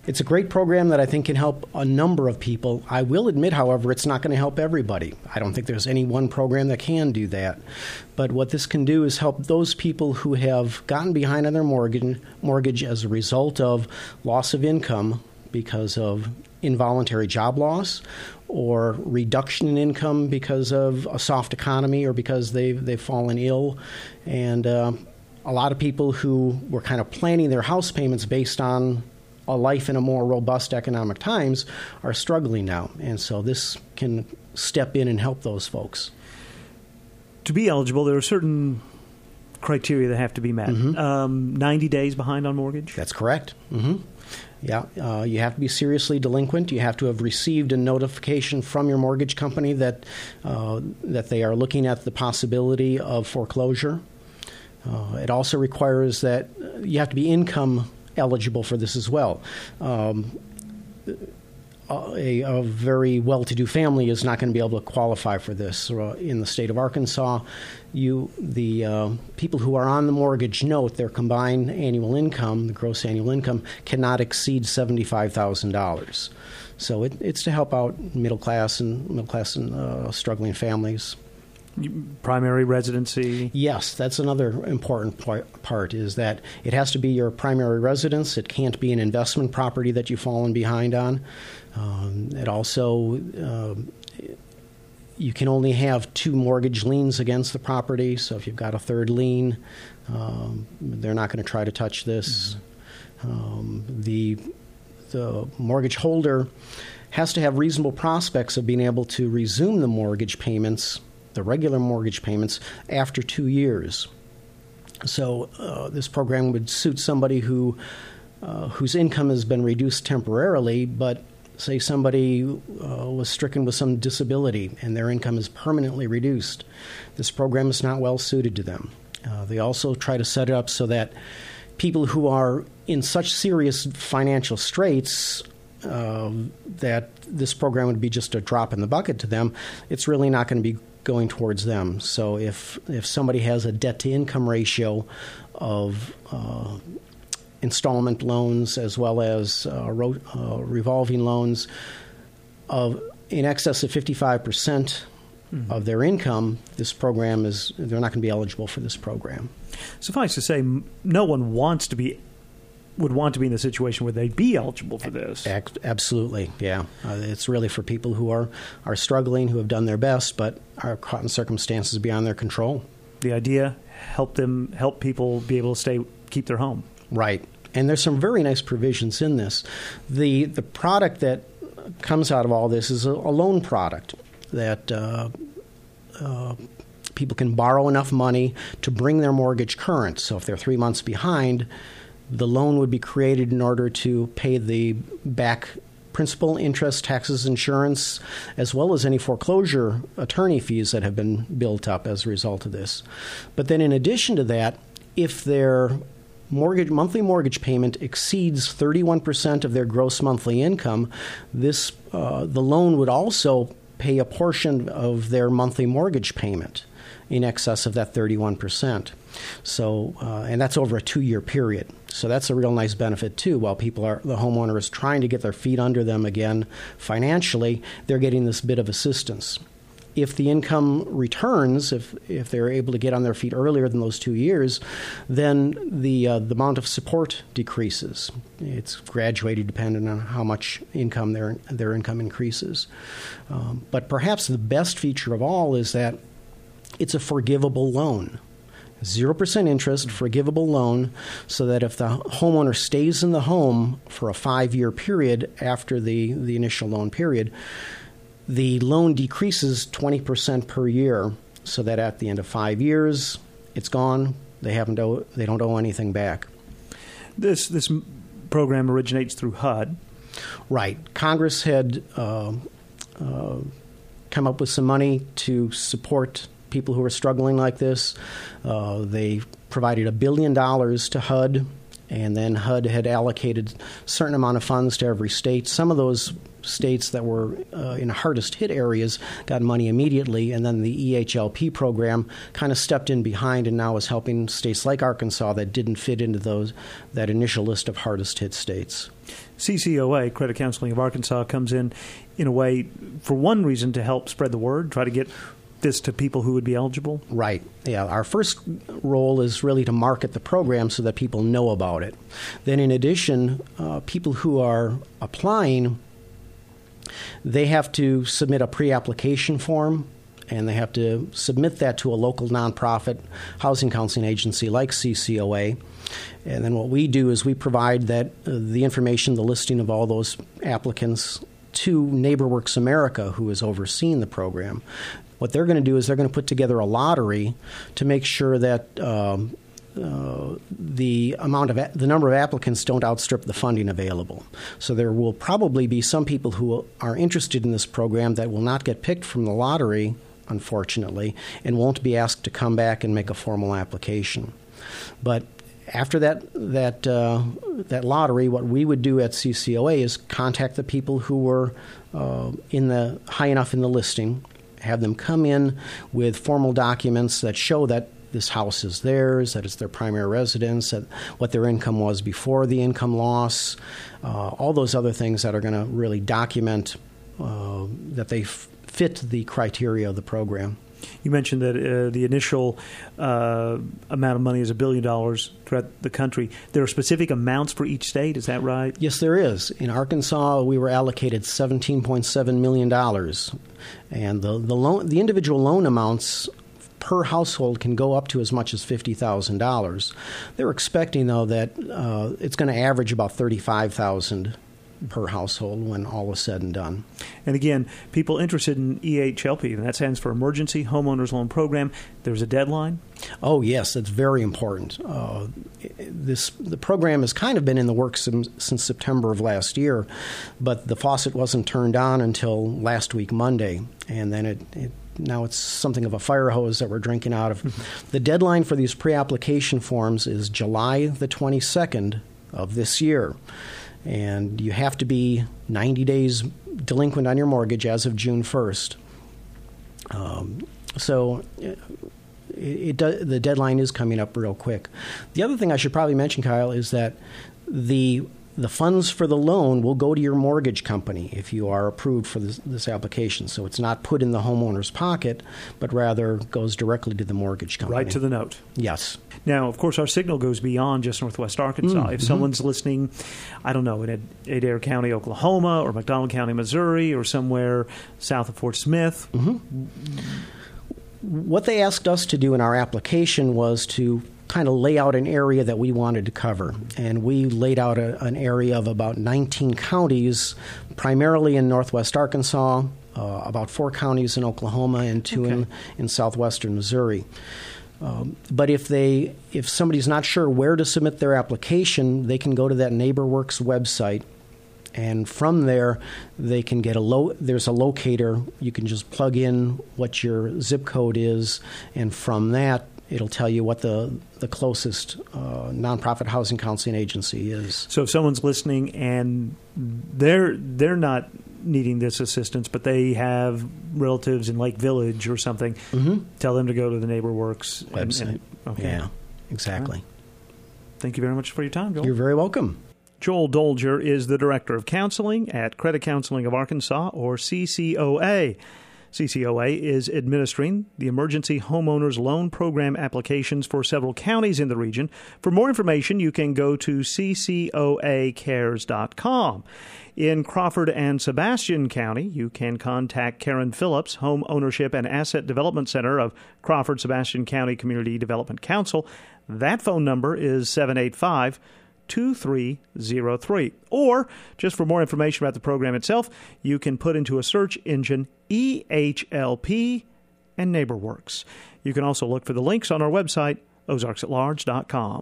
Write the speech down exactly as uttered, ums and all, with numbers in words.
It's a great program that I think can help a number of people. I will admit, however, it's not going to help everybody. I don't think there's any one program that can do that. But what this can do is help those people who have gotten behind on their mortgage, mortgage as a result of loss of income because of involuntary job loss or reduction in income because of a soft economy or because they've, they've fallen ill. And uh, a lot of people who were kind of planning their house payments based on a life in a more robust economic times are struggling now. And so this can step in and help those folks. To be eligible, there are certain criteria that have to be met. Mm-hmm. Um, ninety days behind on mortgage? That's correct. Mm-hmm. Yeah. Uh, you have to be seriously delinquent. You have to have received a notification from your mortgage company that, uh, that they are looking at the possibility of foreclosure. Uh, it also requires that you have to be income eligible for this as well. Um, a, a very well-to-do family is not going to be able to qualify for this. Uh, in the state of Arkansas, you the uh, people who are on the mortgage note, their combined annual income, the gross annual income, cannot exceed seventy-five thousand dollars. So it, it's to help out middle class and middle class and uh, struggling families. Primary residency? Yes, that's another important part, is that it has to be your primary residence. It can't be an investment property that you've fallen behind on. Um, it also, uh, you can only have two mortgage liens against the property. So if you've got a third lien, um, they're not going to try to touch this. Mm-hmm. Um, the the mortgage holder has to have reasonable prospects of being able to resume the mortgage payments, the regular mortgage payments, after two years. So uh, this program would suit somebody who uh, whose income has been reduced temporarily, but say somebody uh, was stricken with some disability and their income is permanently reduced. This program is not well suited to them. Uh, they also try to set it up so that people who are in such serious financial straits uh, that this program would be just a drop in the bucket to them, it's really not going to be going towards them. So if if somebody has a debt-to-income ratio of uh, installment loans as well as uh, ro- uh, revolving loans of in excess of fifty-five percent mm-hmm. of their income, this program is, they're not going to be eligible for this program. Suffice to say, no one wants to be would want to be in the situation where they'd be eligible for this. Absolutely, yeah. Uh, it's really for people who are, are struggling, who have done their best, but are caught in circumstances beyond their control. The idea, help them, help people be able to stay, keep their home. Right. And there's some very nice provisions in this. The the product that comes out of all this is a, a loan product that uh, uh, people can borrow enough money to bring their mortgage current. So if they're three months behind, the loan would be created in order to pay the back principal, interest, taxes, insurance, as well as any foreclosure attorney fees that have been built up as a result of this. But then in addition to that, if their mortgage monthly mortgage payment exceeds thirty-one percent of their gross monthly income, this uh, the loan would also pay a portion of their monthly mortgage payment in excess of that thirty-one percent. So, uh, and that's over a two-year period. So that's a real nice benefit too. While people are, the homeowner is trying to get their feet under them again financially, they're getting this bit of assistance. If the income returns, if if they're able to get on their feet earlier than those two years, then the uh, the amount of support decreases. It's graduated depending on how much income their their income increases. Um, but perhaps the best feature of all is that it's a forgivable loan. Zero percent interest, forgivable loan, so that if the homeowner stays in the home for a five-year period after the, the initial loan period, the loan decreases twenty percent per year, so that at the end of five years, it's gone. They haven't owe, they don't owe anything back. This this program originates through H U D. Right. Congress had uh, uh, come up with some money to support people who are struggling like this. Uh, they provided a billion dollars to H U D, and then H U D had allocated a certain amount of funds to every state. Some of those states that were uh, in hardest hit areas got money immediately, and then the E H L P program kind of stepped in behind and now is helping states like Arkansas that didn't fit into those that initial list of hardest hit states. C C O A, Credit Counseling of Arkansas, comes in in a way for one reason to help spread the word, try to get this to people who would be eligible? Right. Yeah. Our first role is really to market the program so that people know about it. Then in addition, uh, people who are applying, they have to submit a pre-application form, and they have to submit that to a local nonprofit housing counseling agency like C C O A. And then what we do is we provide that uh, the information, the listing of all those applicants to NeighborWorks America, who is overseeing the program. What they're going to do is they're going to put together a lottery to make sure that um, uh, the amount of a- the number of applicants don't outstrip the funding available. So there will probably be some people who are interested in this program that will not get picked from the lottery, unfortunately, and won't be asked to come back and make a formal application. But after that that uh, that lottery, what we would do at C C O A is contact the people who were uh, in the high enough in the listing, have them come in with formal documents that show that this house is theirs, that it's their primary residence, that what their income was before the income loss, uh, all those other things that are going to really document uh, that they f- fit the criteria of the program. You mentioned that uh, the initial uh, amount of money is a billion dollars throughout the country. There are specific amounts for each state, is that right? Yes, there is. In Arkansas, we were allocated seventeen point seven million dollars. And the, the, loan, the individual loan amounts per household can go up to as much as fifty thousand dollars. They're expecting, though, that uh, it's going to average about thirty-five thousand dollars per household when all is said and done. And again, people interested in E H L P, and that stands for Emergency Homeowners Loan Program, there's a deadline? Oh, yes, that's very important. Uh, this the program has kind of been in the works since, since September of last year, but the faucet wasn't turned on until last week, Monday, and then it, it now it's something of a fire hose that we're drinking out of. Mm-hmm. The deadline for these pre-application forms is July the twenty-second of this year. And you have to be ninety days delinquent on your mortgage as of June first. Um, so it, it do, the deadline is coming up real quick. The other thing I should probably mention, Kyle, is that the the funds for the loan will go to your mortgage company if you are approved for this, this application. So it's not put in the homeowner's pocket, but rather goes directly to the mortgage company. Right to the note. Yes. Now, of course, our signal goes beyond just Northwest Arkansas. Mm-hmm. If someone's listening, I don't know, in Adair County, Oklahoma, or McDonald County, Missouri, or somewhere south of Fort Smith. Mm-hmm. What they asked us to do in our application was to kind of lay out an area that we wanted to cover. And we laid out a, an area of about nineteen counties, primarily in Northwest Arkansas, uh, about four counties in Oklahoma, and two okay. in, in southwestern Missouri. Um, but if they, if somebody's not sure where to submit their application, they can go to that NeighborWorks website, and from there they can get a lo- there's a locator. You can just plug in what your zip code is, and from that it'll tell you what the the closest uh, nonprofit housing counseling agency is. So if someone's listening and they're they're not needing this assistance, but they have relatives in Lake Village or something, mm-hmm. tell them to go to the NeighborWorks website. And, and, okay. Yeah, exactly. Right. Thank you very much for your time, Joel. You're very welcome. Joel Dolger is the Director of Counseling at Credit Counseling of Arkansas, or C C O A. C C O A is administering the Emergency Homeowners Loan Program applications for several counties in the region. For more information, you can go to c c o a cares dot com. In Crawford and Sebastian County, you can contact Karen Phillips, Home Ownership and Asset Development Center of Crawford Sebastian County Community Development Council. That phone number is seven eight five, two three zero three. Or, just for more information about the program itself, you can put into a search engine E H L P and NeighborWorks. You can also look for the links on our website, ozarks at large dot com.